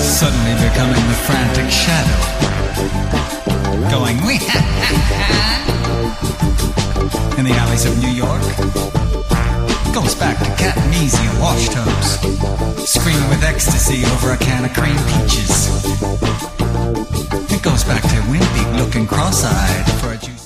Suddenly becoming the frantic shadow, going wee ha ha ha in the alleys of New York. Goes back to cat and easy and wash tubs, screaming with ecstasy over a can of cream peaches. It goes back to Wimpy looking cross-eyed for a juice.